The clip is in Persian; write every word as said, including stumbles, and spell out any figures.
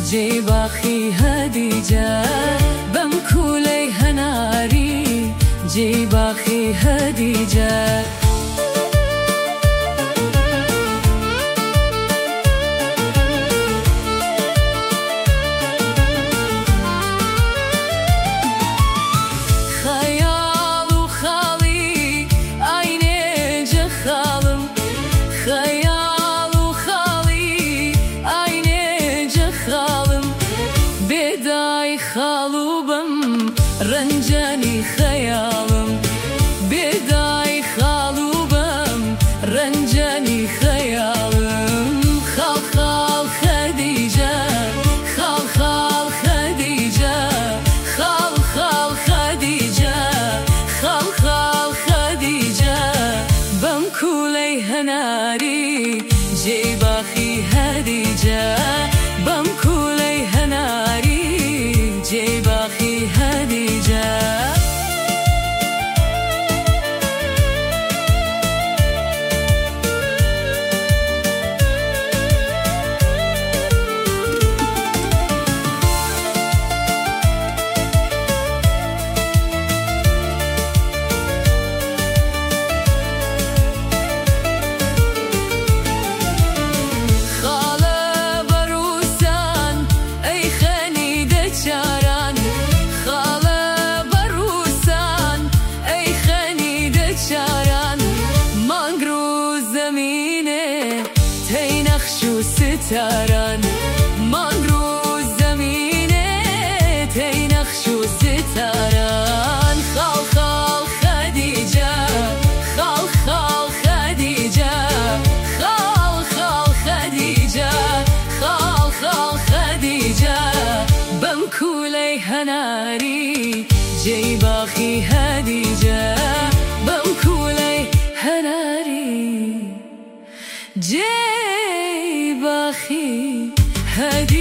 جي باخي هديجة بم كولي هناري جي باخي هديجة خالوبم رنجاني خيالم بداي خالوبم رنجاني خيالم خال خال خديجة خال خال خديجة خال خال خديجة خال خال خديجة بم كولي هناري جي باخي هديجة بم كولي هناري جي باخي هديجة ستاران مانگرو زمینه تینخشو ستاران خال خال خدیجه خال خال خدیجه خال خال خدیجه خال خال خدیجه بم کولی هناری جی باخی هدیجه بم کولی هناری جی باخي هدي